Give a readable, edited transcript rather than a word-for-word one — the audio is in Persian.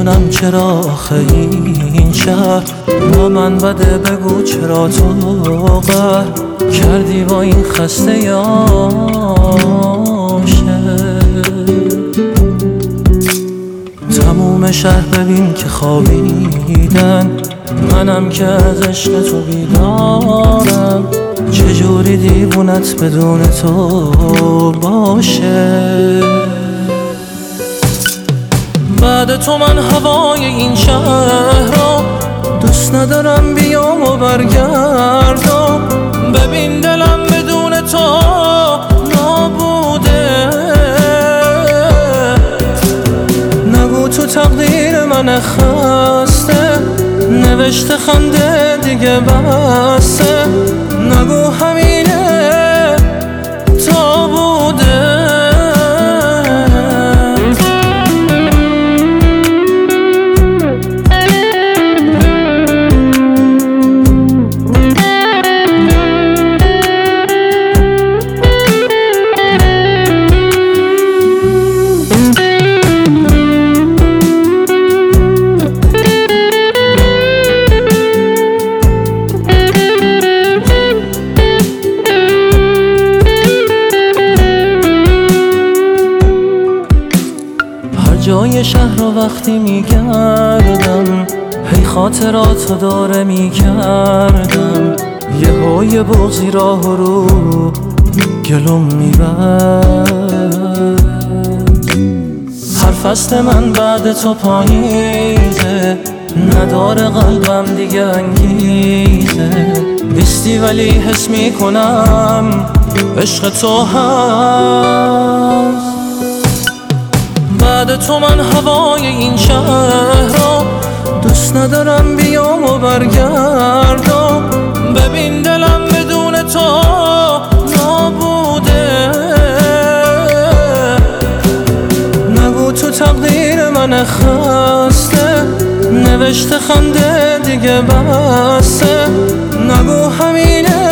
نمیدونم چرا آخه این شهر با من بده، بگو چرا تو قهر کردی با این خسته عاشق. تموم شهر ببین که خوابیدن، منم که از عشق تو بیدارم. چجوری دیوونت بدون تو باشه؟ بعد تو من هوای این شهر رو دوست ندارم، بیام و برگردم. ببین دلم بدون تو نابوده. نگو تو تقدیر من خسته، نوشته خنده دیگه بسته. نگو همینه تا بوده. جای شهر رو وقتی میگردم، هی خاطرات داره میکردم. یه های بغضی راه رو گلوم میبرد. هر فصل من بعد تو پاییزه، نداره قلبم دیگه انگیزه. نیستی ولی حس میکنم عشق تو هست. بعد تو من هوای این شهر رو دوست ندارم، بیام و برگردم. ببین دلم بدون تو نابوده. نگو تو تقدیر من خسته، نوشته خنده دیگه بسته. نگو همینه